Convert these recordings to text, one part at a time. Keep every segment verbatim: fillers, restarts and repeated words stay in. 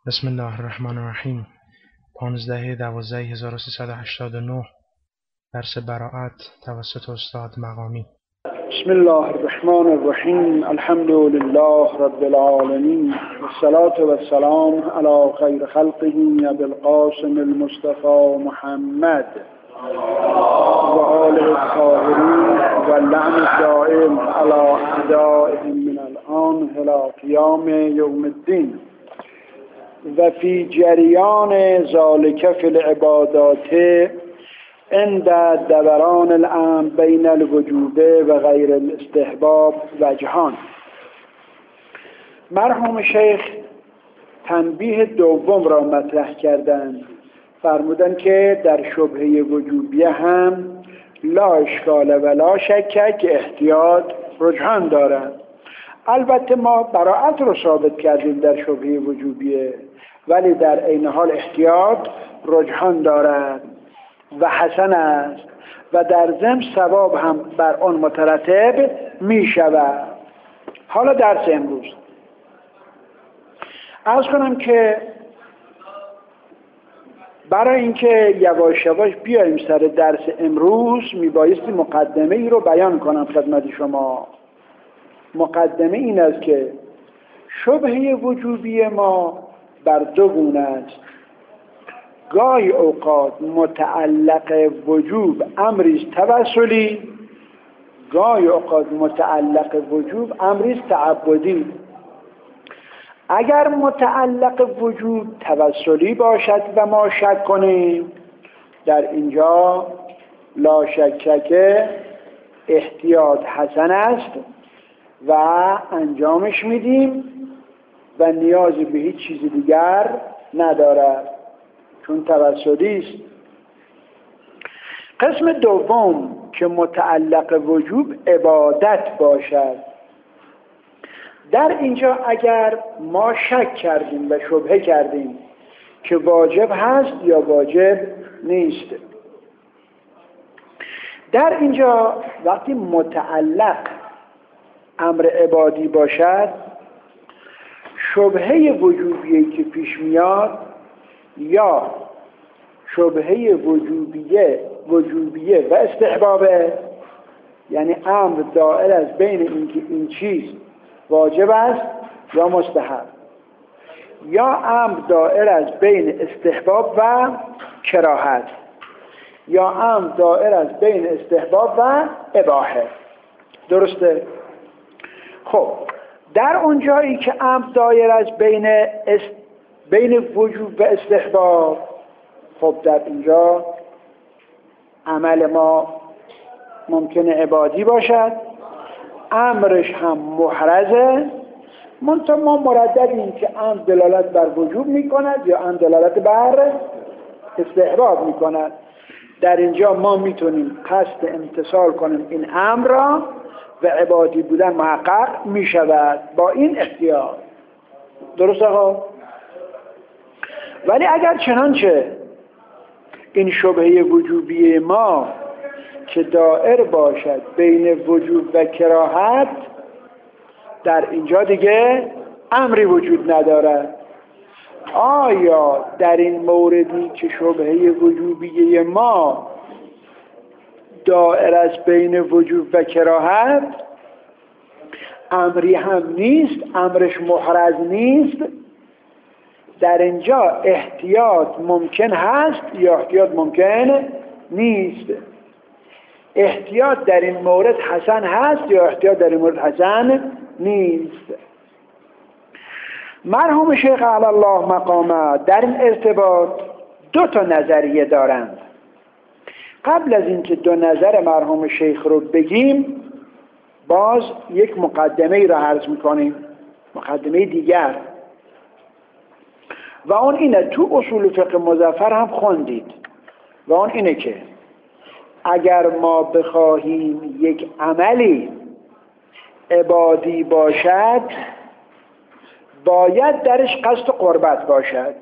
بسم الله الرحمن الرحیم. پانزده دوازده هزار و سیصد و هشتاد و نه درس براءت توسط استاد مقامی. بسم الله الرحمن الرحیم. الحمد لله رب العالمین والصلاة والسلام علی خیر خلقه ابی القاسم المصطفى محمد و آله الطاهرین و اللعن الدائم علی اعدائهم من الآن الی قیام یوم الدین. و فی جریان ذالک فی العبادات عند دوران الامر بین الوجوب و غیر الاستحباب وجهان. مرحوم شیخ تنبیه دوم را مطرح کردند. فرمودند که در شبهه وجوبیه هم لا اشکال و لا شک که احتیاط رجحان دارد. البته ما براءت رو ثابت کردیم در شبهه وجوبیه، ولی در عین حال احتیاط رجحان دارد و حسن است و در ضمن ثواب هم بر آن مترتب می شود. حالا درس امروز عرض کنم که برای اینکه یواش یواش بیاییم سر درس امروز می بایستی مقدمه ای رو بیان کنم خدمت شما. مقدمه این است که شبهه وجوبی ما بر دو گونه است. گاهی اوقات متعلق وجوب امری توسلی، گاهی اوقات متعلق وجوب امری تعبدی. اگر متعلق وجوب توسلی باشد و ما شک کنیم، در اینجا لا شک که احتیاط حسن است و انجامش میدیم و نیازی به هیچ چیز دیگر ندارد چون توسلی است. قسم دوم که متعلق وجوب عبادت باشد، در اینجا اگر ما شک کردیم و شبهه کردیم که واجب هست یا واجب نیست، در اینجا وقتی متعلق امر عبادی باشد، شبهه وجوبیه که پیش میاد یا شبهه وجوبیه وجوبیه و استحبابه، یعنی امر دائر از بین اینکه این چیز واجب است یا مستحب، یا امر دائر از بین استحباب و کراهت، یا امر دائر از بین استحباب و اباحه. درسته؟ خب در اون جایی که امر دایر از بین است بین وجوب و استحباب، خب در اینجا عمل ما ممکنه عبادی باشد، امرش هم محرزه، منتها ما مرددیم که امر دلالت بر وجوب میکند یا امر دلالت بر استحباب میکند. در اینجا ما میتونیم قصد امتثال کنیم این امر را و عبادی بودن محقق می شود با این احتیاط. درست آقا؟ ولی اگر چنانچه این شبهه وجوبی ما که دائر باشد بین وجوب و کراهت، در اینجا دیگه امری وجود ندارد. آیا در این موردی که شبهه وجوبی ما دائر از بین وجوب و کراهت امری هم نیست، امرش محرز نیست، در اینجا احتیاط ممکن هست یا احتیاط ممکن نیست؟ احتیاط در این مورد حسن هست یا احتیاط در این مورد حسن نیست؟ مرحوم شیخ علی الله مقامه در این ارتباط دو تا نظریه دارند. قبل از اینکه دو نظر مرحوم شیخ رو بگیم، باز یک مقدمه ای را عرض میکنیم، مقدمه دیگر، و اون اینه، تو اصول فقه مظفر هم خوندید، و اون اینه که اگر ما بخواهیم یک عملی عبادی باشد، باید درش قصد قربت باشد.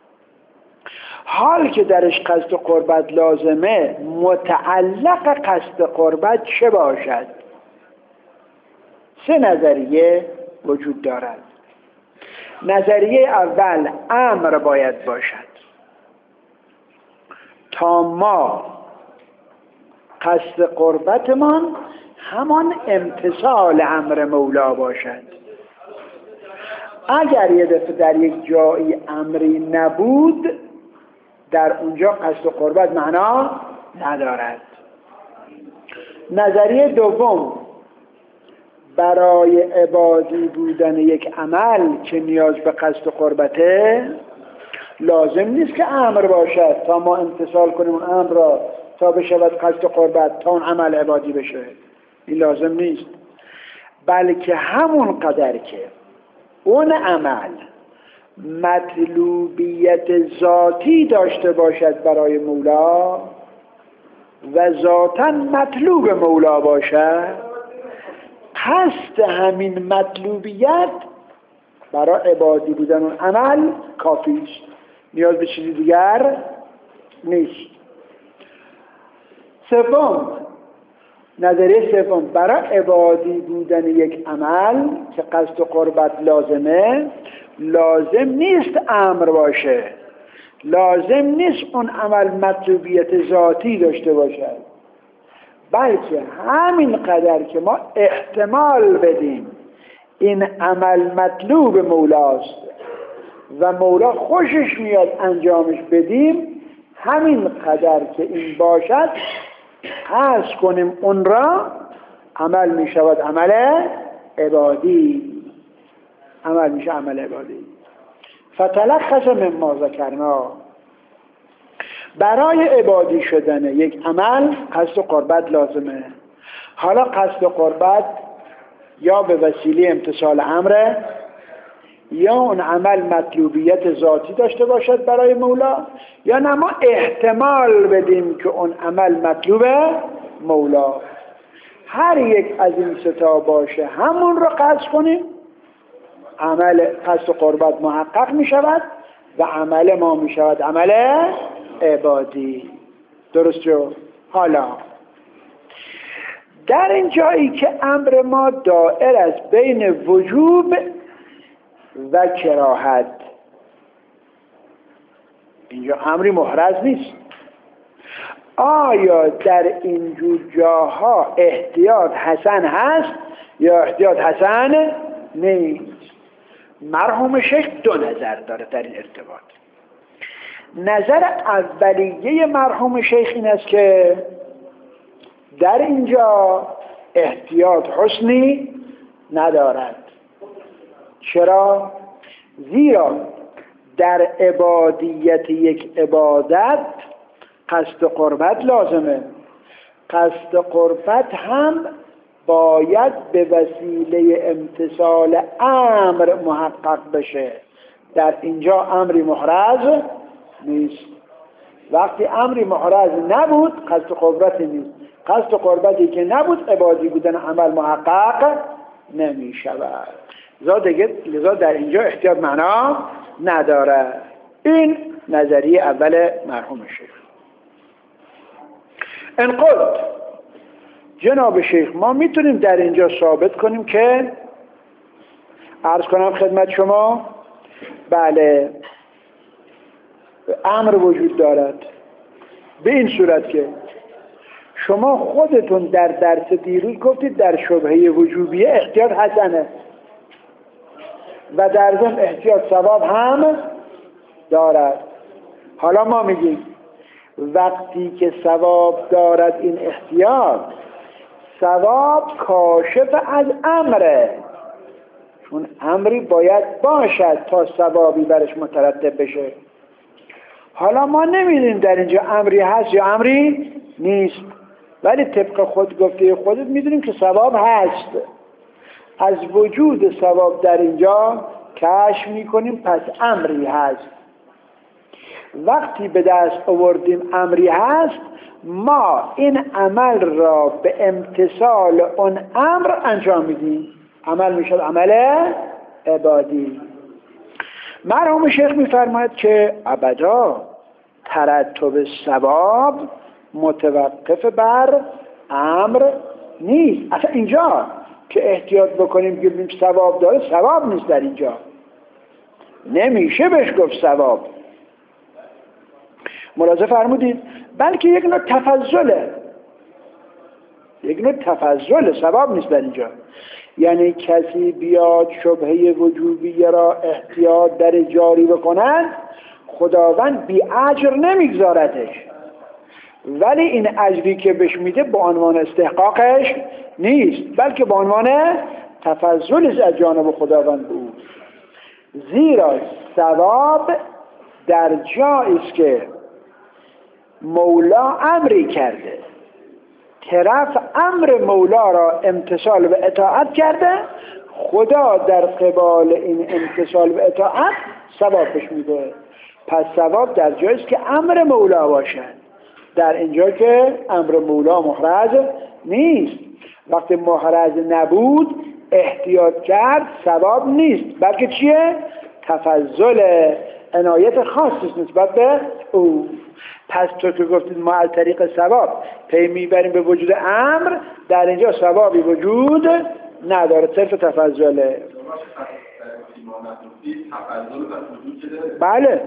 حال که درش قصد قربت لازمه، متعلق قصد قربت چه باشد؟ سه نظریه وجود دارد. نظریه اول امر باید باشد تا ما قصد قربتمان همان امتثال امر مولا باشد. اگر یه دفعه در یک جایی امری نبود، در اونجا قصد قربت معنا ندارد. نظریه دوم، برای عبادی بودن یک عمل که نیاز به قصد قربته لازم نیست که امر باشد تا ما امتثال کنیم اون امر را تا بشود قصد قربت، تا اون عمل عبادی بشه. این لازم نیست، بلکه همون قدر که اون عمل مطلوبیت ذاتی داشته باشد برای مولا و ذاتاً مطلوب مولا باشد، قصد همین مطلوبیت برای عبادی بودن اون عمل کافی است، نیاز به چیزی دیگر نیست. سوم، نظریه سوم، برای عبادی بودن یک عمل که قصد و قربت لازمه، لازم نیست امر باشه، لازم نیست اون عمل مطلوبیت ذاتی داشته باشد، بلکه همین قدر که ما احتمال بدیم این عمل مطلوب مولاست و مولا خوشش میاد انجامش بدیم، همین قدر که این باشد قصد کنیم اون را، عمل می شود عمل عبادی، عمل میشه عمل عبادی. فتلخص مما ذکرنا، برای عبادی شدن یک عمل قصد و قربت لازمه. حالا قصد و قربت یا به وسیله امتثال امر، یا اون عمل مطلوبیت ذاتی داشته باشد برای مولا، یا نه ما احتمال بدیم که اون عمل مطلوب مولا. هر یک از این ستا باشه همون رو قصد کنیم، عمل قصد و قربت محقق می شود و عمل ما می شود عمل عبادی. درست شد؟ حالا در این جایی که امر ما دائر است بین وجوب و کراهت، اینجا امری محرز نیست، آیا در اینجور جاها احتیاط حسن هست یا احتیاط حسن نیست؟ مرحوم شیخ دو نظر داره در این ارتباط. نظر اولیه مرحوم شیخ این است که در اینجا احتیاط حسنی ندارد. چرا؟ زیرا در عبادیت یک عبادت قصد قربت لازمه، قصد قربت هم باید به وسیله امتثال امر محقق بشه. در اینجا امری محرز نیست. وقتی امری محرز نبود قصد قربتی نیست، قصد قربتی که نبود عبادی بودن عمل محقق نمی شود. لذا در اینجا احتیاط معنا نداره. این نظریه اول مرحوم شیخ. ان قلت، جناب شیخ ما میتونیم در اینجا ثابت کنیم که، عرض کنم خدمت شما، بله امر وجود دارد به این صورت که شما خودتون در درس دیروز گفتید در شبهه وجوبیه احتیاط حسنه و در ضمن احتیاط ثواب هم دارد. حالا ما میگیم وقتی که ثواب دارد این احتیاط، ثواب کاشف از امره، چون امری باید باشد تا ثوابی برش مترتب بشه. حالا ما نمیدونیم در اینجا امری هست یا امری نیست، ولی طبق خود گفته خودت میدونیم که ثواب هست. از وجود ثواب در اینجا کشف میکنیم پس امری هست. وقتی به دست آوردیم امری هست، ما این عمل را به امتثال اون امر انجام میدیم، عمل میشد عمل عبادی. مرحوم شیخ میفرماید که ابدا ترتب ثواب متوقف بر امر نیست. اصلا اینجا که احتیاط بکنیم که ببینیم ثواب داره، ثواب نیست در اینجا. نمیشه بهش گفت ثواب. ملاحظه فرمودید؟ بلکه یک نوع تفضله، یک نوع تفضل، ثواب نیست در اینجا. یعنی کسی بیاد شبهه وجوبیه را احتیاط در جاری بکنن، خداوند بی اجر نمیگذاردش، ولی این اجری که بهش میده به عنوان استحقاقش نیست، بلکه به عنوان تفضل از جانب خداوند به او. زیرا ثواب در جایی است که مولا امری کرده، طرف امر مولا را امتثال و اطاعت کرده، خدا در قبال این امتثال و اطاعت ثواب بهش میده. پس ثواب در جایی است که امر مولا باشد، در اینجا که امر مولا محرز نیست. وقتی محرز نبود احتیاط کرد ثواب نیست، بلکه چیه؟ تفضل، عنایت خاصی نسبت به او. پس تو که گفتید ما از طریق ثواب پی میبریم به وجود امر، در اینجا ثوابی وجود نداره، صرف تفضله. بله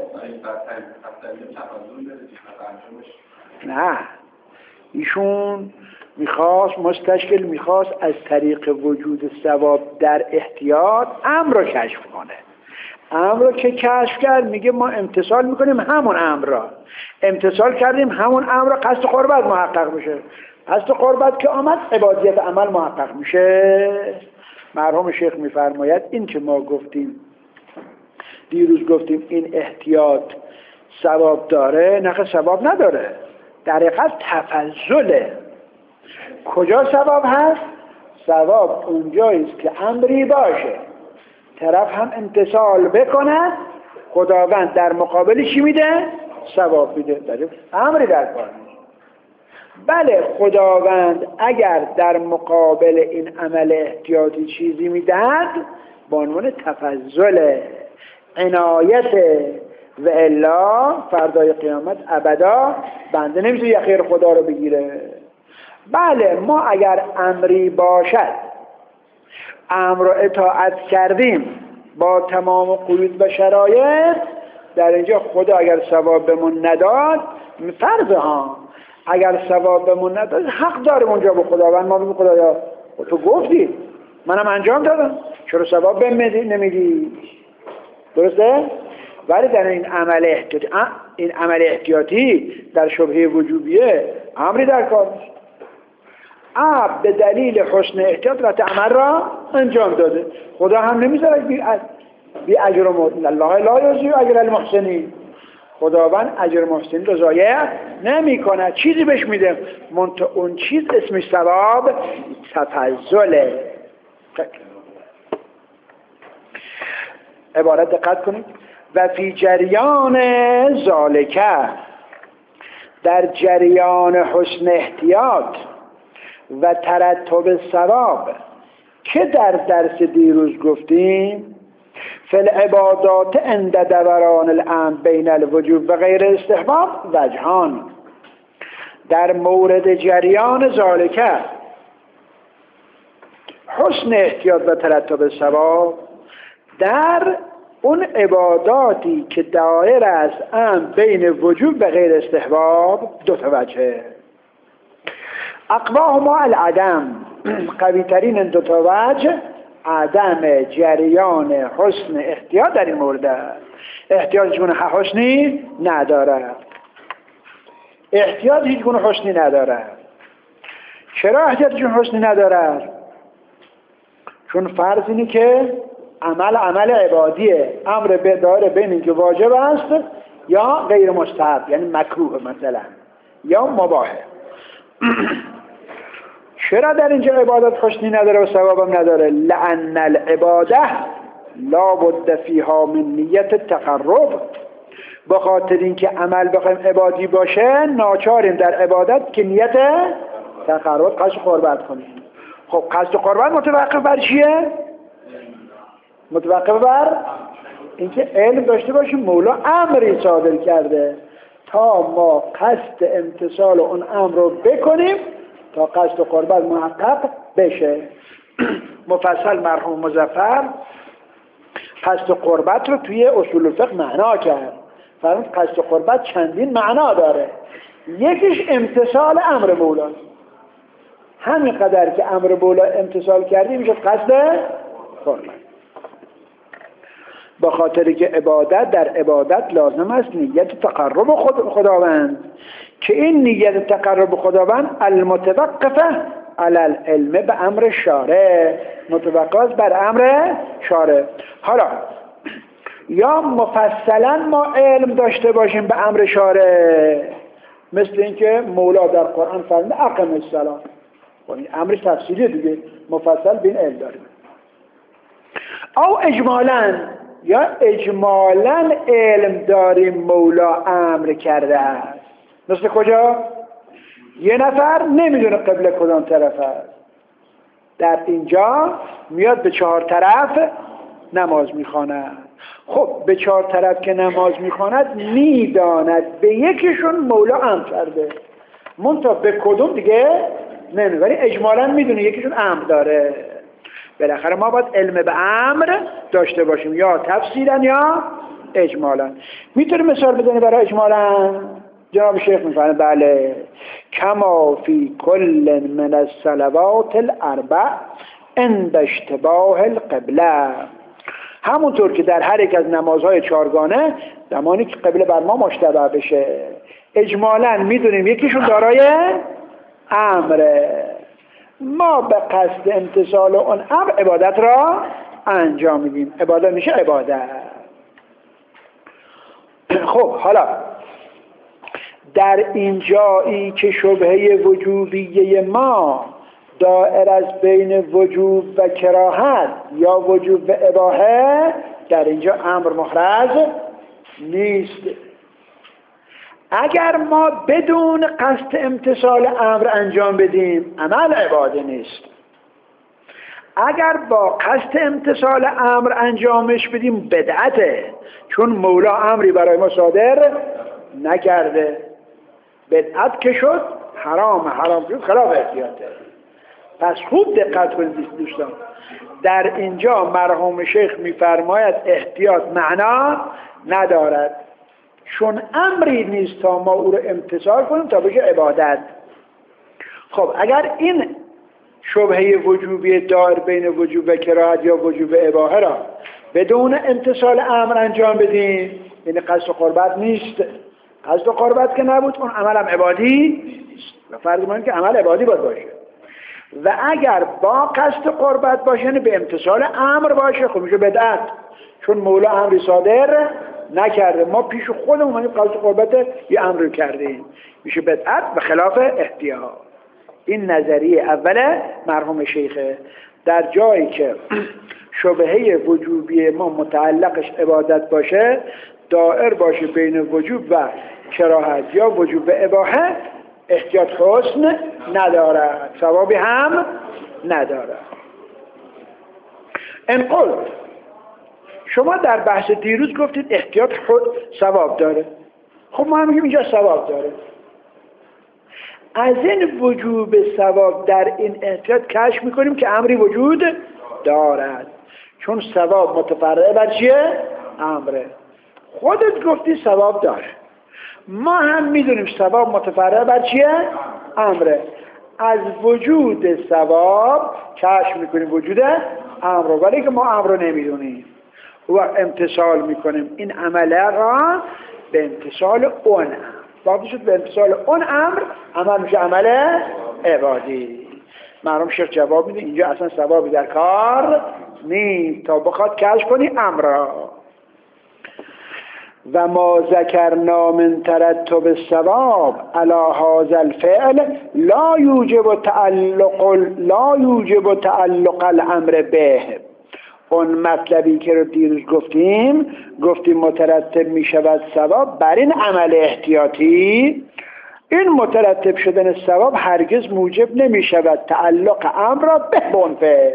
نه، ایشون میخواست مستشکل میخواست از طریق وجود ثواب در احتیاط امر رو کشف کنه. امر رو که کشف کرد میگه ما امتثال میکنیم همون امر را، امتثال کردیم همون امر را، قصد قربت محقق میشه. قصد قربت که آمد عبادیت عمل محقق میشه. مرحوم شیخ میفرماید این که ما گفتیم دیروز گفتیم این احتیاط ثواب داره، نه ثواب نداره، در حقیقت تفضله. کجا ثواب هست؟ ثواب اونجاییست که امری باشه، طرف هم امتثال بکنه، خداوند در مقابل چی میده؟ ثواب میده. در امری در کار. بله خداوند اگر در مقابل این عمل احتیاطی چیزی میدهد به عنوان تفضل، عنایت، و الا فردای قیامت ابدا بنده نمیشه یخیر خدا رو بگیره. بله ما اگر امری باشد امر رو اطاعت کردیم با تمام قیود و شرایط، در اینجا خدا اگر ثواب بهمون نداد، فرض ها اگر ثواب بهمون نداد حق داریم اونجا به خداوند ما بگیم خدایا تو گفتی منم انجام دادم، چرا ثواب بهم نمیدی؟ درسته؟ ولی در این عمل احتیاطی، این عمل احتیاطی در شبهه وجوبیه امری در کار نیست. عبد به دلیل حسن احتیاط و عمل را انجام داده، خدا هم نمیذاره بی اجر و مردن. الله لا یضیع اجر المحسنین، خداوند اجر محسنین رو ضایع نمیکنه، چیزی بهش میده، منتها اون چیز اسمش ثواب تفضله. عبارت دقت کنید. و فی جریان ذالکه، در جریان حسن احتیاط و ترتب ثواب که در درس دیروز گفتیم، فی العبادات عند دوران الامر بین الوجوب و غیر استحباب وجهان، در مورد جریان ذالکه حسن احتیاط و ترتب ثواب، در اون عباداتی که دایر است ام بین وجوب و غیر استحباب، دو تا وجه. اقواهما العدم، قوی ترین این دو تا وجه عدم جریان حسن احتیاط در این مورد. احتیاط هیچ گونه حسنی نداره، احتیاط هیچ گونه حسنی نداره. چرا احتیاط هیچ گونه حسنی نداره؟ چون فرض اینه که عمل عمل عبادیه، امر به داره بین اینکه واجب است یا غیر مستحب، یعنی مکروه مثلا یا مباحه. چرا در اینجا عبادت حسنی نداره و ثوابم نداره؟ لأن العباده لا بد فیها من نیت تقرب، به خاطر اینکه عمل بخوایم عبادی باشه ناچاریم در عبادت که نیت تقرب، قصد قربت کنیم. خب قصد قربت متوقف بر چیه؟ متوقف بر اینکه علم داشته باشیم مولا امری صادر کرده تا ما قصد امتثال اون امر رو بکنیم تا قصد قربت محقق بشه. مفصل مرحوم مظفر قصد قربت رو توی اصول الفقه معنا کرد. فرمود قصد قربت چندین معنا داره. یکیش امتثال امر مولاست. همین قدر که امر مولا امتثال کردی میشه قصد قربت. با خاطری که عبادت در عبادت لازم است نیت تقرب خود خداوند، که این نیت تقرب خداوند المتوقفه علی العلم به امر شارع، متوقف بر امر شارع. حالا یا مفصلا ما علم داشته باشیم به امر شارع، مثل اینکه مولا در قرآن فرموده اقم الصلاة، این امر تفصیلی دیگه مفصل بین علم داریم. او اجمالا، یا اجمالا علم داریم مولا امر کرده است. مثل کجا؟ یه نفر نمیدونه قبله کدام طرف است، در اینجا میاد به چهار طرف نماز میخواند. خب به چهار طرف که نماز میخواند میداند به یکیشون مولا امر کرده، منتها به کدوم دیگه نمیدونه، ولی اجمالا میدونه یکیشون امر داره. بالاخره ما باید علم به امر داشته باشیم، یا تفصیلا یا اجمالا. میتونه مثال بزنه برای اجمالا؟ جناب شیخ میفرمایند بله، کما فی کل من الصلوات الاربع عند اشتباه القبله، همونطور که در هر یک از نمازهای چهارگانه زمانی که قبله بر ما مشتبه بشه اجمالا میدونیم یکیشون دارای امره، ما به قصد امتثال اون امر عبادت را انجام میدیم. عبادت میشه عبادت. خب حالا در این جایی که شبهه وجوبیه ما دائر از بین وجوب و کراهت یا وجوب و اباحه، در اینجا امر محرز نیست. اگر ما بدون قصد امتثال امر انجام بدیم عمل عباده نیست. اگر با قصد امتثال امر انجامش بدیم بدعته، چون مولا امری برای ما صادر نکرده. بدعت که شد حرام، حرام شد خلاف احتیاطه. پس خوب دقت کنید دوستان، در اینجا مرحوم شیخ میفرماید احتیاط معنا ندارد، چون امری نیست تا ما او رو امتثال کنیم تا بشه عبادت. خب اگر این شبهه وجوبی دار بین وجوب و کراهت یا وجوب اباحه را بدون امتثال امر انجام بدیم، یعنی قصد قربت نیست. قصد قربت که نبود اون عمل هم عبادی نیست، و فرض کنیم که عمل عبادی باید باشه. و اگر با قصد قربت باشه یعنی به امتثال امر باشه، خب میشه بدعت، چون مولا امری صادر نکرده، ما پیش خودمون قصد قربت یه امر کردیم، میشه بدعت و خلاف احتیاط. این نظریه اول مرحوم شیخه. در جایی که شبهه وجوبی ما متعلقش عبادت باشه، دائر باشه بین وجوب و کراهت یا وجوب و اباحه، احتیاط حسن ندارد، ثوابی هم ندارد. انقل شما در بحث دیروز گفتید احتیاط خود ثواب داره. خب ما هم میگیم اینجا ثواب داره. از این وجوب ثواب در این احتیاط کشف میکنیم که امری وجود دارد، چون ثواب متفرع بر چیه؟ امره. خودت گفتی ثواب داره، ما هم میدونیم ثواب متفرع بر چیه؟ امره. از وجود ثواب کشف میکنیم وجود امر، ولی که ما امر رو نمیدونیم و امتثال میکنیم این عمله را به امتثال اون امر. وقتی شد به امتثال اون امر عمل میشه عمل عبادی. مرحوم شیخ جواب میده اینجا اصلا ثوابی در کار نیست تا بخواد کشف کنی امر را. و ما ذکرنا من ترتب الثواب علی هذا الفعل لا یوجب تعلق لا یوجب تعلق الامر به. اون مطلبی که رو دیروز گفتیم گفتیم مترتب می شود ثواب بر این عمل احتیاطی، این مترتب شدن ثواب هرگز موجب نمی شود تعلق امر را به اون فعل.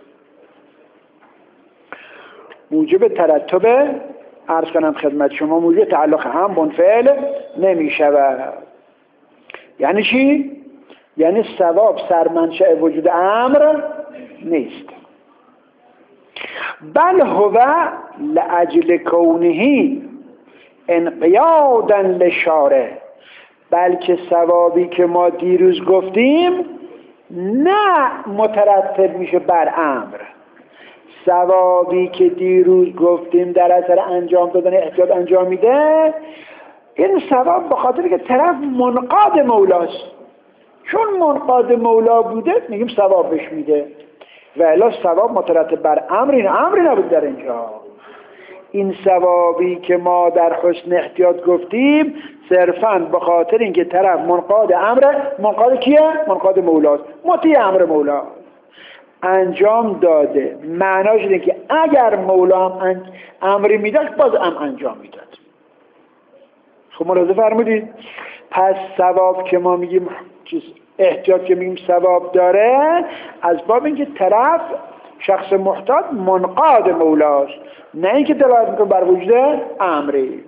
موجب ترتب عرض کنم خدمت شما موجب تعلق هم به اون فعل نمی شود. یعنی چی؟ یعنی ثواب سرمنشأ وجود امر نیست. بل هو لأجل کونه انقیادا للشارع، بلکه ثوابی که ما دیروز گفتیم نه مترتب میشه بر امر. ثوابی که دیروز گفتیم در اثر انجام دادن احتیاط انجام میده، این ثواب به خاطر که طرف منقاد مولاست، چون منقاد مولا بوده میگیم ثواب بهش میده، و الا ثواب مترتب بر امری امری نبود در اینجا. این ثوابی که ما در حسن احتیاط گفتیم صرفاً به خاطر اینکه طرف منقاد امر، منقاد کیه؟ منقاد مولاست، مطیع امر مولا انجام داده. معناش اینه که اگر مولا هم امری میداشت باز هم انجام میداد. خب ملاحظه فرمودید؟ پس ثواب که ما میگیم چیز احتیاط که میگیم ثواب داره، از باب اینکه طرف شخص محتاط منقاد مولاست، نه اینکه دلالت میکنه بر وجود امری.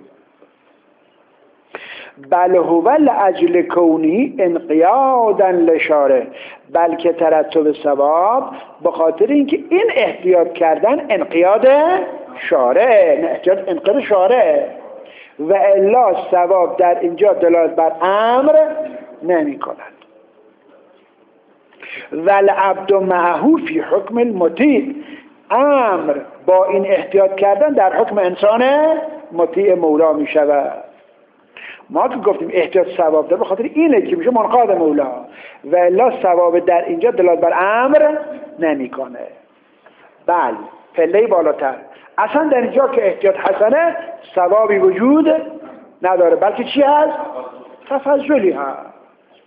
بل هو لاجل کونی انقیادا لشارع، بلکه ترتب ثواب به خاطر اینکه این احتیاط کردن انقیاد شارع، نه احتیاط انقیاد شارع، و الا ثواب در اینجا دلالت بر امر نمی کند. والعبد معه فی حکم المطیع، امر با این احتیاط کردن در حکم انسان مطیع مولا می شود. ما که گفتیم احتیاط ثواب داره به خاطر اینه که میشه منقاد مولا، و الا ثواب در اینجا دلالت بر امر نمی کنه. بله پله بالاتر، اصلا در اینجا که احتیاط حسنه ثوابی وجود نداره، بلکه چی هست؟ تفضلی هست.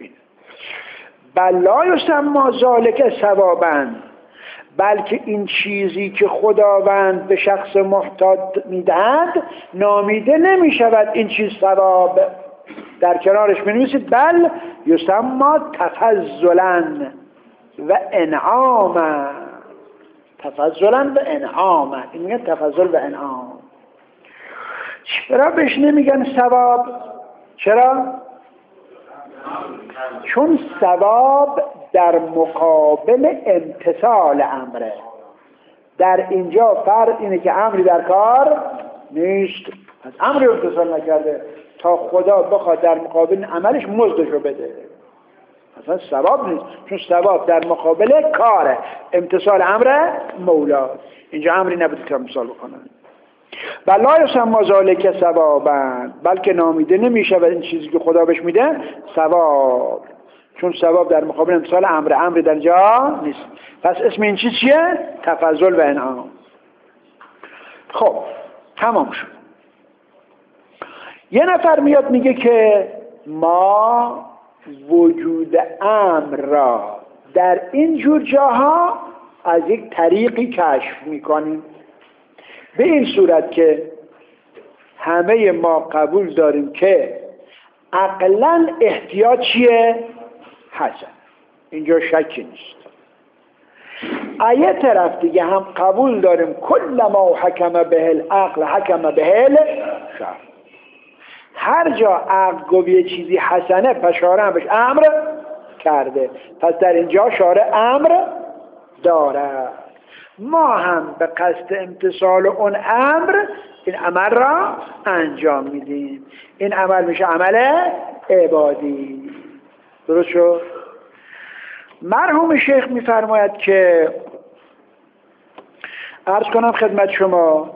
بل لا یسمی ذلک ثوابا، بلکه این چیزی که خداوند به شخص محتاج میدهد نامیده نمی شود این چیز ثواب. در کنارش می نویسید بل یسمی تفضلا و انعاما، تفضلا و انعاما. این میگن تفضل و انعام. چرا بهش نمیگن ثواب؟ چرا؟ چون ثواب در مقابل امتثال امره. در اینجا فرق اینه که امری در کار نیست، از امری امتثال نکرده تا خدا بخواد در مقابل عملش مزدشو بده، اصلا ثواب نیست، چون ثواب در مقابل کاره، امتثال امر مولا. اینجا امری نبوده که امتثال بکنن. بلا یسمی ذلک ثوابا، بلکه نامیده نمیشه و این چیزی که خدا بهش میده ثواب، چون ثواب در مقابل امتثال امر، امر در جا نیست. پس اسم این چیز چیه؟ تفضل و انعام. خب تمام شد. یه نفر میاد میگه که ما وجود امر را در این جور جاها از یک طریقی کشف میکنیم، به این صورت که همه ما قبول داریم که عقلاً احتیاط چیه؟ حسن، اینجا شکی نیست. آیه طرف دیگه هم قبول داریم کل ما حکم به العقل حکم به الشرع، هر جا عقل گفت یه چیزی حسنه پس شارع هم بهش امر کرده، پس در اینجا شارع امر داره. ما هم به قصد امتثال اون امر این عمل را انجام میدیم، این عمل میشه عمل عبادی. درست شد؟ مرحوم شیخ میفرماید که عرض کنم خدمت شما،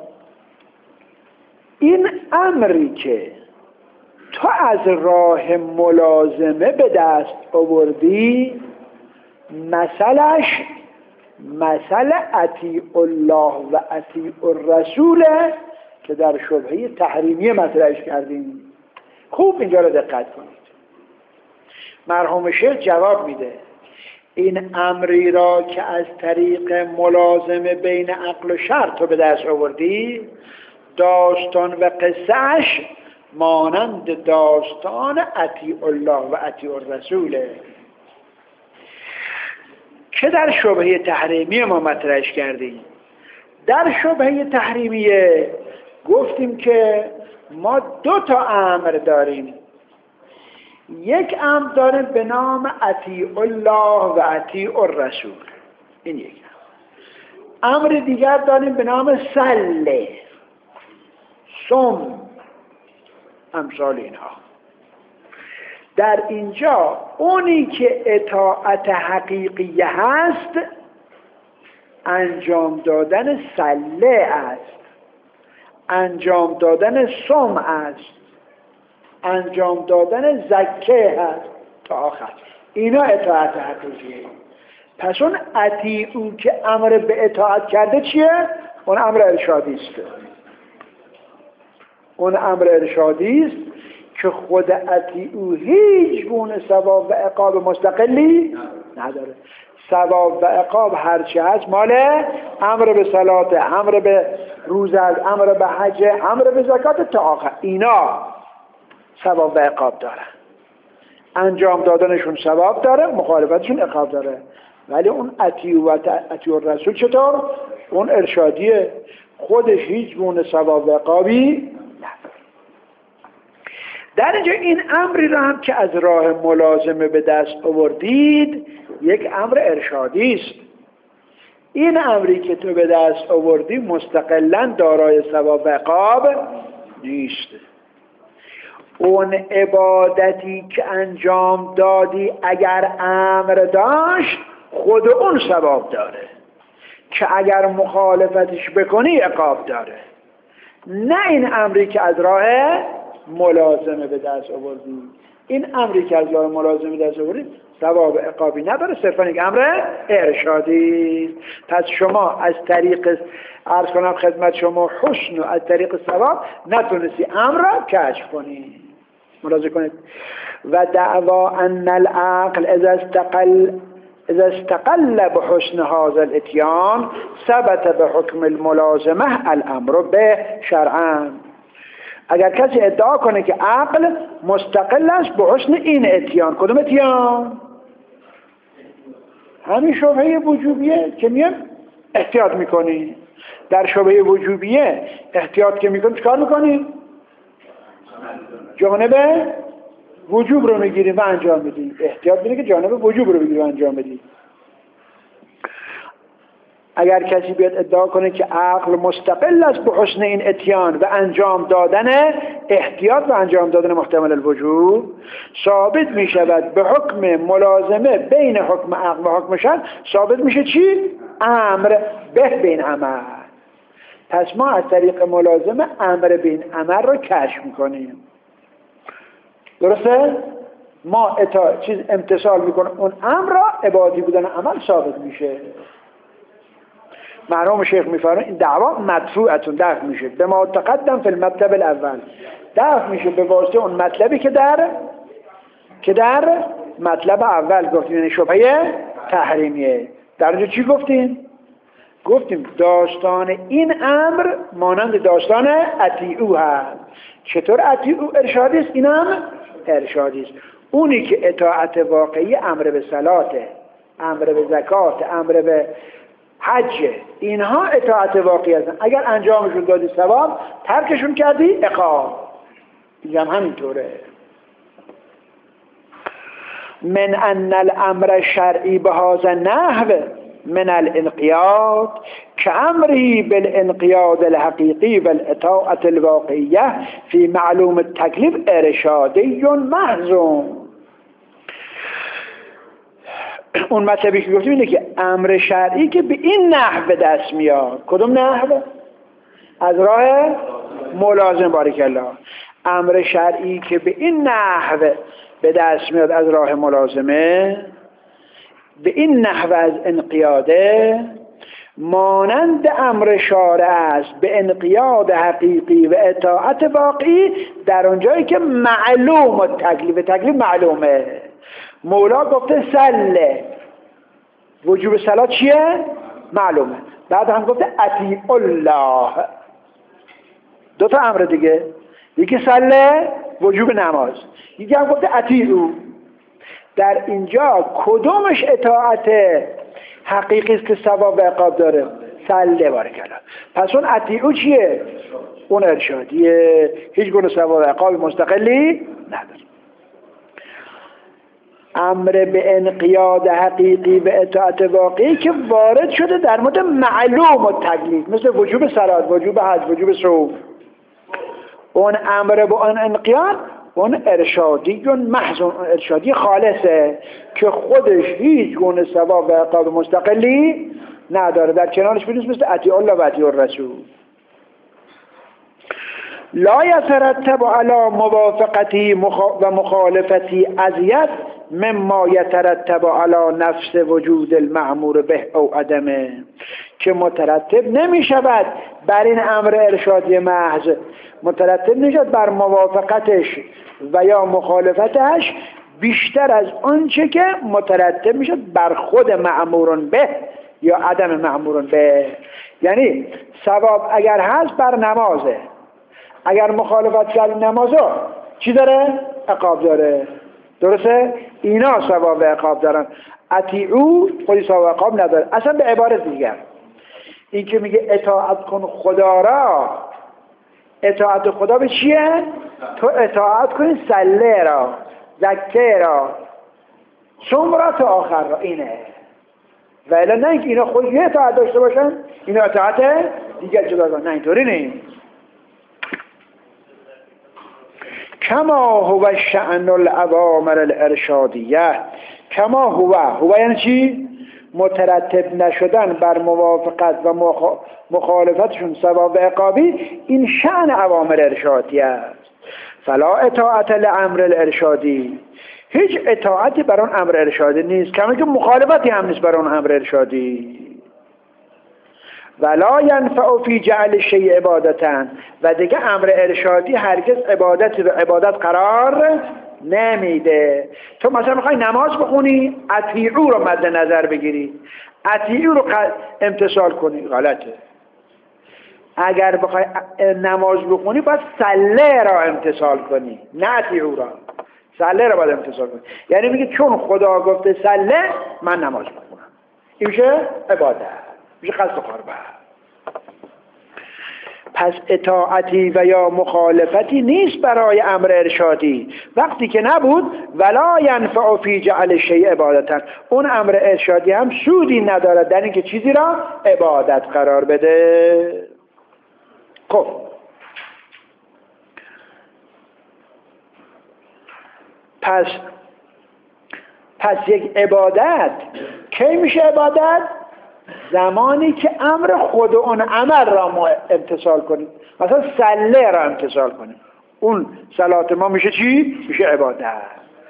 این امری که تو از راه ملازمه به دست آوردی مثلش مثل اطیع الله و اطیع الرسول که در شبهه تحریمیه مطرحش کردیم. خوب اینجا رو دقت کنید. مرحوم شیخ جواب میده این امری را که از طریق ملازمه بین عقل و شرع تو به دست آوردی، داستان و قصهش مانند داستان اطیع الله و اطیع الرسوله که در شبهه تحریمیه ما مطرحش کردیم. در شبهه تحریمیه گفتیم که ما دو تا امر داریم، یک امر داریم به نام اطیع الله و اطیع الرسول، این یک. امر دیگر داریم به نام سله، سم، امثال اینها. در اینجا اونی که اطاعت حقیقی هست انجام دادن سله است، انجام دادن سم است، انجام دادن زکه هست تا آخر. اینا اطاعت حقیقیه. پس اون اطیعو که امر به اطاعت کرده چیه؟ اون امر ارشادی است. اون امر ارشادی است که خود اطیعو هیچ گونه ثواب و عقاب مستقلی نداره. ثواب و عقاب هرچی هست مال امر به صلات، امر به روزه، امر به حج، امر به زکات تا آخر. اینا ثواب و عقاب داره. انجام دادنشون ثواب داره، مخالفتشون عقاب داره. ولی اون اطیع و اطیع الرسول چطور؟ اون ارشادیه، خودش هیچ گونه ثواب و عقابی نداره. در اینجا این امری را هم که از راه ملازمه به دست آوردید یک امر ارشادی است. این امری که تو به دست آوردی مستقلاً دارای ثواب و عقاب نیست. اون عبادتی که انجام دادی اگر امر داشت خود اون ثواب داره، که اگر مخالفتش بکنی عقاب داره. نه این امری که از راه ملازمه به دست آوردی. این امری که از راه ملازمه به دست آوردی ثواب عقابی نداره، صرفا یک امر ارشادی. پس شما از طریق عرض کنم خدمت شما حسن و از طریق ثواب نتونستی امر را کشف کنی. ملاحظه کنید. و دعوا ان العقل اذا استقل اذا استقل بحسن هذا الاتيان ثبت بحكم الملازمه الامر به شرعا. اگر کسی ادعا کنه که عقل مستقل است به حسن این اتیان، کدوم اتیان؟ همین شبهه وجوبیه که میان احتیاط میکنی. در شبهه وجوبیه احتیاط که میکنی چکار میکنی؟ جانب وجوب رو میگیری و انجام میدی. احتیاط میکنی که جانب وجوب رو بگیری و انجام بدی. اگر کسی بیاد ادعا کنه که عقل مستقل است به حسن این اتیان و انجام دادن احتیاط و انجام دادن محتمل الوجوب، ثابت می شود به حکم ملازمه بین حکم عقل و حکم شرع. ثابت میشه چی؟ امر به بین عمل. پس ما از طریق ملازمه امر بین عمل رو کشف میکنیم. درسته؟ ما اتا... چیز امتثال میکنه اون امر را، عبادی بودن عمل ثابت میشه. مرحوم شیخ میفرمایند این دعوا مدفوعتون دفع میشه به ما تقدم فی المطلب الاول، دفع میشه به واسطه اون مطلبی که در که در مطلب اول گفتیم، یعنی شبهه تحریمیه. در اونجا چی گفتیم؟ گفتیم داستان این امر مانند داستان اطیعو هست. چطور اطیعو ارشادی است؟ این هم ارشادی است. اونی که اطاعت واقعی امر به صلاته، امر به زکات، امر به حج، اینها اطاعت واقعی هستن. اگر انجامشون دادی ثواب، ترکشون کردی عقاب. اینجا هم همینطوره. من ان الامر شرعی به هذا النحو من الانقیاد كأمره بالانقیاد الحقیقی والاطاعت الواقعیه فی معلوم التکلیف ارشادی محض. اون مطلبی که گفتیم اینه که امر شرعی که به این نحو دست میاد. کدوم نحو؟ از راه ملازم. بارک الله. امر شرعی که به این نحو به دست میاد از راه ملازمه، به این نحو از انقیاده، مانند امر شارع است به انقیاد حقیقی و اطاعت واقعی در اونجایی که معلوم و تکلیف تکلیف معلومه. مولا گفته سله، وجوب صلات چیه؟ معلومه. بعد هم گفته اطیع الله، دو تا امر دیگه، یکی سله وجوب نماز، یکی هم گفته اطیعو. در اینجا کدومش اطاعت حقیقی است که ثواب و عقاب داره؟ سله. بارک الله. پس اون اطیعو چیه؟ اون ارشادیه، هیچ گونه ثواب و عقاب مستقلی نداره. امر به انقیاد حقیقی و اطاعت واقعی که وارد شده در مورد معلوم و تکلیف، مثل وجوب صلات، وجوب حج، وجوب صوم. اون امر به اون انقیاد اون ارشادی، اون محض اون ارشادی خالصه که خودش هیچ گونه ثواب و عقاب مستقلی نداره، در کنارش بینید مثل اطیع الله و اطیع الرسول. لا یترتب علی موافقتی و مخالفتی اذیت مما یترتب علی نفس وجود المأمور به او عدمه، که مترتب نمی شود بر این امر ارشادی محض، مترتب نمی شود بر موافقتش و یا مخالفتش بیشتر از آنچه که مترتب می شود بر خود مأمورون به یا عدم مأمورون به. یعنی ثواب اگر هست بر نمازه، اگر مخالفت کرد نمازو چی داره؟ عقاب داره. درسته؟ اینا ثواب و عقاب دارن. اطیعو خودی ثواب و عقاب نداره. اصلا به عبارت دیگر این که میگه اطاعت کن خدا را، اطاعت خدا به چیه؟ تو اطاعت کنی سله را، زکه را، صوم را تا آخر را، اینه. ولی نه اینکه اینا خود یه اطاعت داشته باشن اینا اطاعت دیگر جدا کنن، نه اینطوری نیست. کما هو شأن الاوامر الارشادیه، کما هو، هو یعنی چی؟ مترتب نشدن بر موافقت و مخالفتشون ثواب عقابی، این شأن اوامر ارشادیه است. فلا اطاعت لامر الارشادی، هیچ اطاعتی بر اون امر ارشادی نیست، کما که مخالفتی هم نیست بر اون امر ارشادی. ولا ینفع فی جعل شیء عبادتا، و دیگه امر ارشادی هرگز عبادت به عبادت قرار نمیده. تو مثلا میخوای نماز بخونی، اطیعو رو مد نظر بگیری، اطیعو رو امتثال کنی، غلطه. اگر بخوای نماز بخونی باید سله را امتثال کنی، نه اطیعو را، سله را باید امتثال کنی. یعنی میگه چون خدا گفته سله من نماز بخونم، این میشه عبادت، میشه قصد قربت. پس اطاعتی و یا مخالفتی نیست برای امر ارشادی وقتی که نبود. ولا ینفع فی جعل شیء عبادتا، اون امر ارشادی هم سودی ندارد در اینکه چیزی را عبادت قرار بده. خب پس پس یک عبادت کی میشه عبادت؟ زمانی که امر خود اون عمل را ما امتثال کنیم. مثلا سله را امتثال کنیم، اون صلات ما میشه چی؟ میشه عبادت.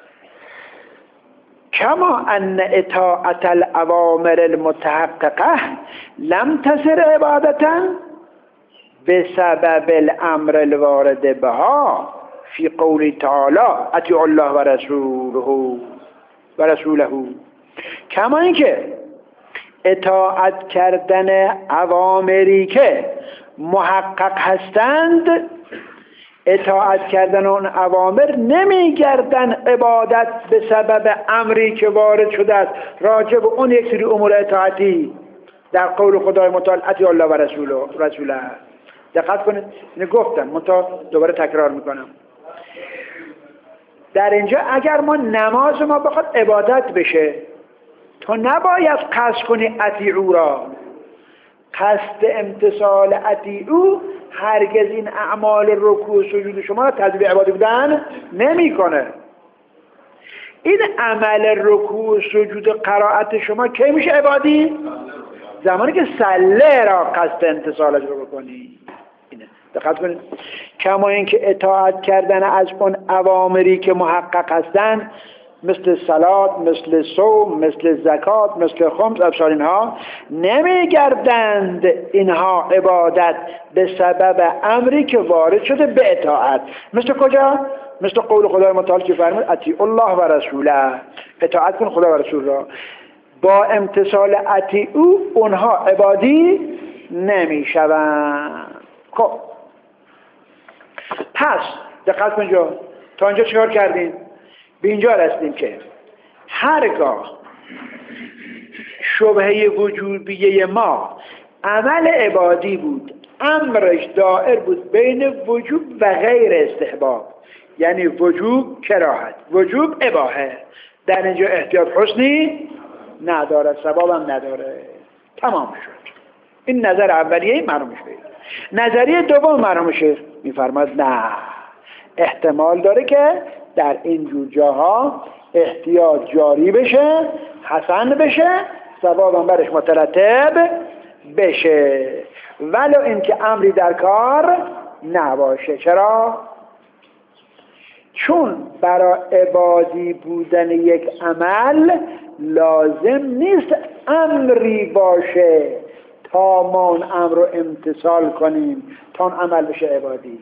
کما ان اطاعت الاوامر المتحققه لم تصر عبادتا بسبب الامر الوارد بها فی قول تعالی اطیعوا الله و رسوله و رسوله. کما اینکه اطاعت کردن اوامری که محقق هستند، اطاعت کردن اون اوامر نمیگردن عبادت به سبب امری که وارد شده است راجع به اون یک سری امور اطاعتی در قول خدای متعال اطیعوا الله و رسوله رسوله. دقت کنید، اینو گفتم منتها دوباره تکرار میکنم. در اینجا اگر ما نماز ما بخواد عبادت بشه، تو نباید قصد کنی اطیعو را. قصد امتثال اطیعو هرگز این اعمال رکوع و سجود شما را تذبیح عبادی بودن نمی کنه. این عمل رکوع و سجود قرائت شما کی میشه عبادی؟ زمانی که سله را قصد امتثالش رو بکنی. اینه دقت کنید. کما اینکه اطاعت کردن از اون اوامری که محقق هستند مثل صلات، مثل صوم، مثل زکات، مثل خمس، ابصار، اینها نمیگردند اینها عبادت به سبب امری که وارد شده به اطاعت. مثل کجا؟ مثل قول خدای متعال که فرمود اطیعوا الله و رسوله، اطاعت کن خدا و رسول را. با امتثال اطیعو اونها عبادی نمیشوند. خب پس دقت کن جا تا اینجا چیکار کردیم؟ به اینجا رسیدیم که هرگاه شبهه وجوبیه ما عمل عبادی بود، امرش دائر بود بین وجوب و غیر استحباب، یعنی وجوب کراهت، وجوب اباحه، در اینجا احتیاط حسنی نداره، ثوابم نداره. تمام شد. این نظر اولیه مرحوم شیخ. نظریه دوم مرحوم شیخ میفرماد نه، احتمال داره که در این جور جاها احتیاط جاری بشه، حسن بشه، ثوابم برش مترتب بشه، ولو اینکه امری در کار نباشه. چرا؟ چون برای عبادی بودن یک عمل لازم نیست امری باشه تا ما اون امر رو امتثال کنیم تا اون عمل بشه عبادی،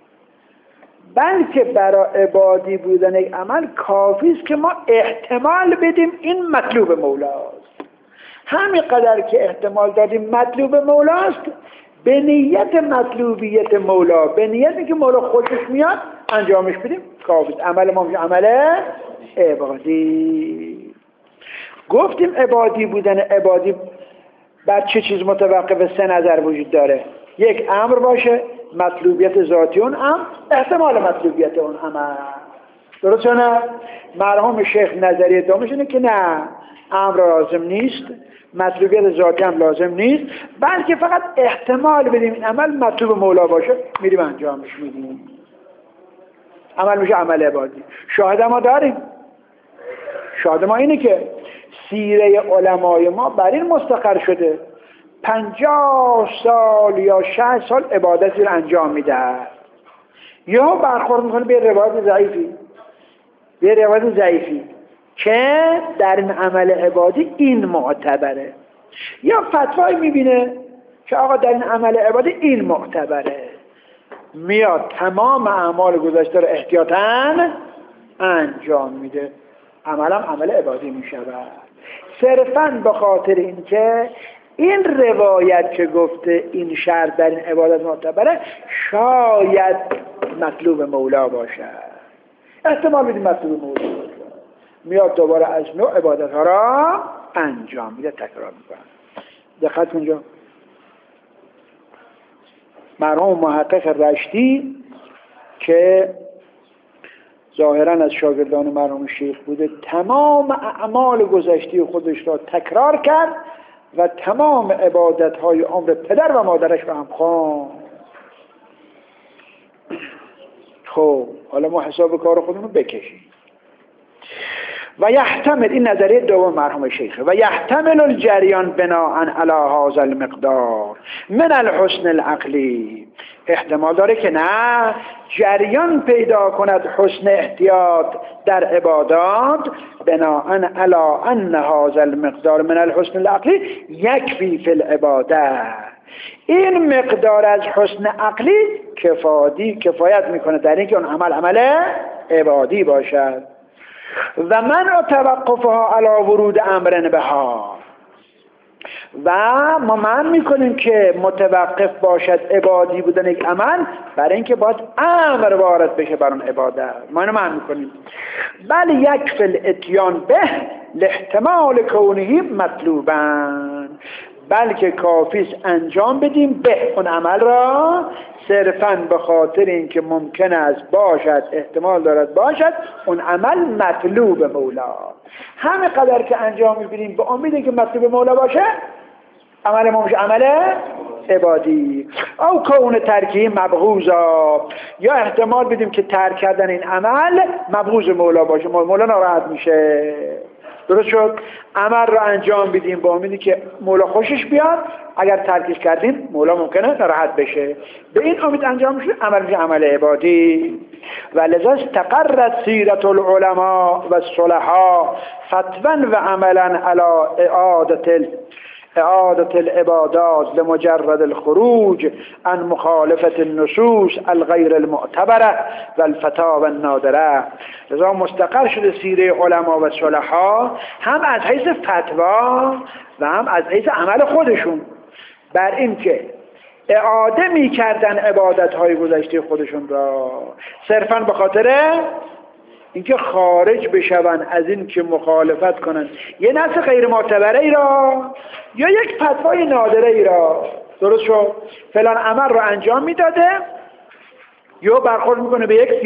بلکه برای عبادی بودن یک عمل کافی است که ما احتمال بدیم این مطلوب مولاست. همین قدر که احتمال دادیم مطلوب مولاست، به نیت مطلوبیت مولا، به نیتی که مولا خوشش میاد انجامش بدیم کافی است. عمل ما میشه عمل عبادی. گفتیم عبادی بودن عبادی بر چه چیز متوقف؟ سه نظر وجود داره. یک امر باشه، مطلوبیت ذاتی اون امر، احتمال مطلوبیت اون عمل. درست یا نه؟ مرحوم شیخ نظریه دومش اینه که نه، امر لازم نیست، مطلوبیت ذاتی هم لازم نیست، بلکه فقط احتمال بدیم این عمل مطلوب مولا باشه، میریم انجامش میدیم، عمل میشه عمل عبادی. شاهد ما داریم. شاهد ما اینه که سیره علمای ما بر این مستقر شده پنجاه سال یا شصت سال عبادتی رو انجام میده، یا برخورد میکنه به روایت ضعیفی به روایت ضعیفی که در این عمل عبادی این معتبره، یا فتوایی میبینه که آقا در این عمل عبادی این معتبره، میاد تمام اعمال گذشته رو احتیاطاً انجام میده، عملم عمل عبادی میشود. صرفاً به خاطر اینکه این روایت که گفته این شرط در این عبادت معتبره شاید مطلوب مولا باشد، احتمال میدیم مطلوب مولا باشد، میاد دوباره از نوع عبادت ها را انجام میده، تکرار میکنه. دقت کنجا مرحوم محقق رشتی که ظاهراً از شاگردان مرحوم شیخ بوده، تمام اعمال گذشته خودش را تکرار کرد و تمام عبادت‌های عمر پدر و مادرش رو هم خواند. خب حالا ما حساب کار خودمون رو بکشیم. و یحتمل، این نظریه دوم مرحوم شیخه، و یحتمل الجریان بناء علی هذا المقدار من الحسن العقلی، احتمال داره که نه، جریان پیدا کند حسن احتیاط در عبادات بناء علی ان هذا المقدار من الحسن العقلی یکفی فی العباده، این مقدار از حسن عقلی کفادی کفایت میکنه در اینکه اون عمل عمل عبادی باشد. و من توقفها علی ورود امرن بها، و ما من میکنیم که متوقف باشد عبادی بودن یک عمل برای اینکه باید امر وارد بشه بر اون عبادت، ما اینو من میکنیم. بل یکفی الاتیان به لاحتمال کونه مطلوبا، بلکه کافیست انجام بدیم به اون عمل را صرفاً به خاطر اینکه ممکن است باشد، احتمال دارد باشد اون عمل مطلوب مولا. همه قدر که انجام می‌بینیم به امید که مطلوب مولا باشه، عمل ما میشه عمل عبادی. او کون ترکی مبغوضا، یا احتمال بدیم که ترک کردن این عمل مبغوض مولا باشه، مولا ناراحت میشه. درست شد؟ عمل رو انجام بدیم با امیدی که مولا خوشش بیاد، اگر ترکش کردیم مولا ممکنه ناراحت بشه، به این امید انجام میشه، عمل میشه عمل عبادی. و لذا استقرت سیرت العلماء و الصلحاء فتوا و عملا علی اعادت اعادت العبادات لمجرد الخروج عن مخالفت النصوص الغیر المعتبره و الفتاوی النادره. لذا مستقر شده سیره علما و صلحا هم از حیث فتوا و هم از حیث عمل خودشون بر این که اعاده می کردن عبادت های گذشته خودشون را صرفاً به خاطر اینکه خارج بشون از این که مخالفت کنن یه نص غیر معتبره ای را یا یک فتوای نادره ای را. درست شد؟ فلان عمل رو انجام میداده یا برخورد میکنه به یک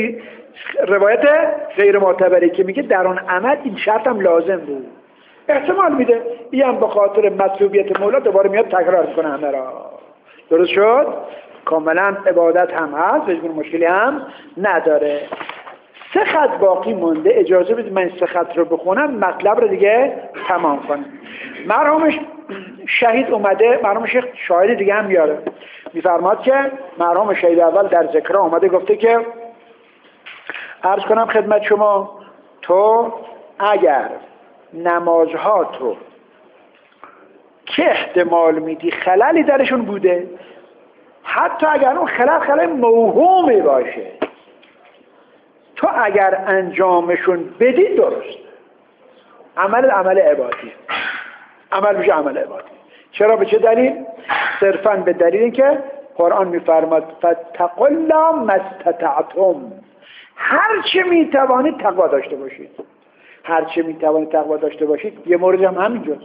روایت غیر معتبری که میگه در اون عمل این شرط هم لازم بود. احتمال میده این هم به خاطر مطلوبیت مولا دوباره میاد تکرار کنه همه را. درست شد؟ کاملا عبادت هم هست، هیچ مشکلی هم نداره. سه خط باقی مونده، اجازه بدید من سه خط رو بخونم مطلب رو دیگه تمام کنم. مرحوم شهید اومده، مرحوم شیخ شاهد دیگه هم میاره، میفرماد که مرحوم شهید اول در ذکر اومده گفته که عرض کنم خدمت شما، تو اگر نمازها تو که احتمال میدی خللی درشون بوده، حتی اگر اون خلل خلل موهومی باشه، تو اگر انجامشون بدی درست، عمل عمل عبادی، عمل میشه عمل عبادی. چرا؟ به چه دلیل؟ صرفاً به دلیل که قرآن میفرماد فاتقوا الله ما استطعتم، هر چه میتوانید تقوا داشته باشید. هر چه میتوانید تقوا داشته باشید یه مورد هم همینجاست.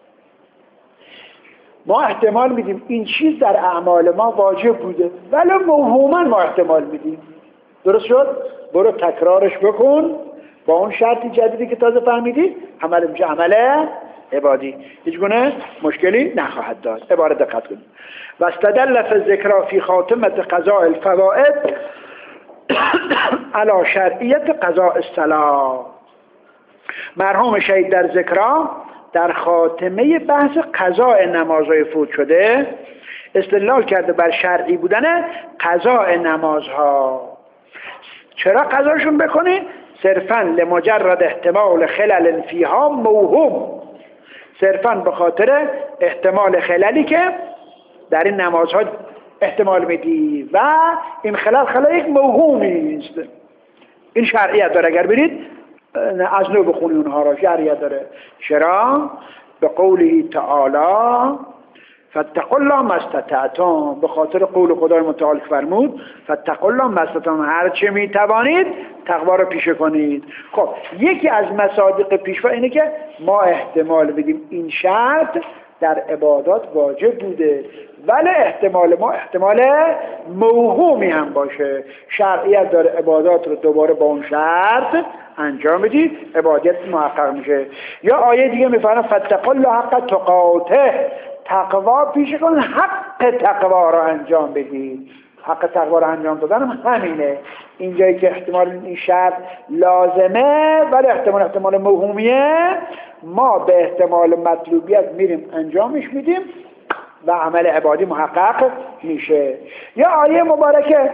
ما احتمال میدیم این چیز در اعمال ما واجب بوده ولی موهوما ما احتمال میدیم. درست شد؟ برو تکرارش بکن با اون شرطی جدیدی که تازه فهمیدی، عمل میشه عمل عبادی، هیچ گونه مشکلی نخواهد داشت. عبارت دقت کنید. و استدل فی الذکر فی خاتمه قضاء الفوائد علی شرعیت قضاء الصلاة. مرحوم شهید در ذکر در خاتمه بحث قضاء نمازهای فوت شده استدلال کرده بر شرعی بودن قضاء نمازها. چرا قضاشون بکنی؟ صرفاً لمجرد احتمال خلل فیها موهوم، صرفاً به خاطر احتمال خللی که در این نمازها احتمال میدی و این خلل خلل یک موهومی است. این شرعیت داره. اگر برید از نو بخونی اونها را، شرعیت داره. چرا؟ به قوله تعالی فاتقوا الله ما استطعتم، به خاطر قول خدای متعال که فرمود فاتقوا الله ما استطعتم، هر چه میتوانید تقوا رو پیشه کنید. خب یکی از مصادیق پیشوا اینه که ما احتمال بدیم این شرط در عبادات واجب بوده ولی احتمال ما احتمال موهومی هم باشه. شرعیت داره عبادات رو دوباره با اون شرط انجام بدی، عبادت محقق میشه. یا آیه دیگه میفرماید فاتقوا الله حق تقاته، تقوا پیش کن، حق تقوا رو انجام بدید. حق تقوا رو انجام دادن هم همینه. اینجایی که احتمال این شرط لازمه ولی احتمال احتمال موهومیه، ما به احتمال مطلوبیت میریم انجامش میدیم و عمل عبادی محقق میشه. یا آیه مبارکه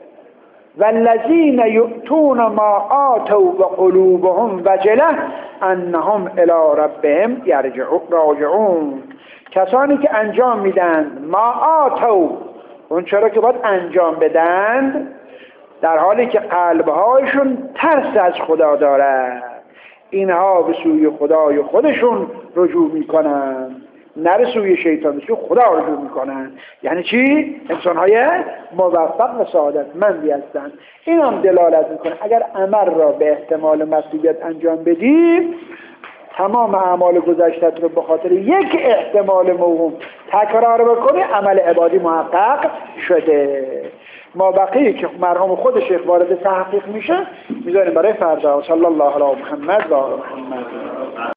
والذین یؤتون ما آتوا وقلوبهم وجله انهم الی ربهم راجعون، کسانی که انجام میدن ما آتوا، اون چرا که باید انجام بدن، در حالی که قلبهایشون ترس از خدا دارد، اینها به سوی خدای خودشون رجوع میکنن، نه به سوی شیطان، به سوی خدا رجوع میکنن. یعنی چی؟ انسانهای موفق و سعادتمندی هستن. این هم دلالت میکنه اگر عمل را به احتمال مسئولیت انجام بدیم، تمام اعمال گذشتت رو به خاطر یک احتمال موهوم تکرار بکنی، عمل عبادی محقق شده. ما بقیه که مرحوم خود شیخ وارد تحقیق میشه میذاریم برای فردا. صلی الله علی محمد و آل محمد.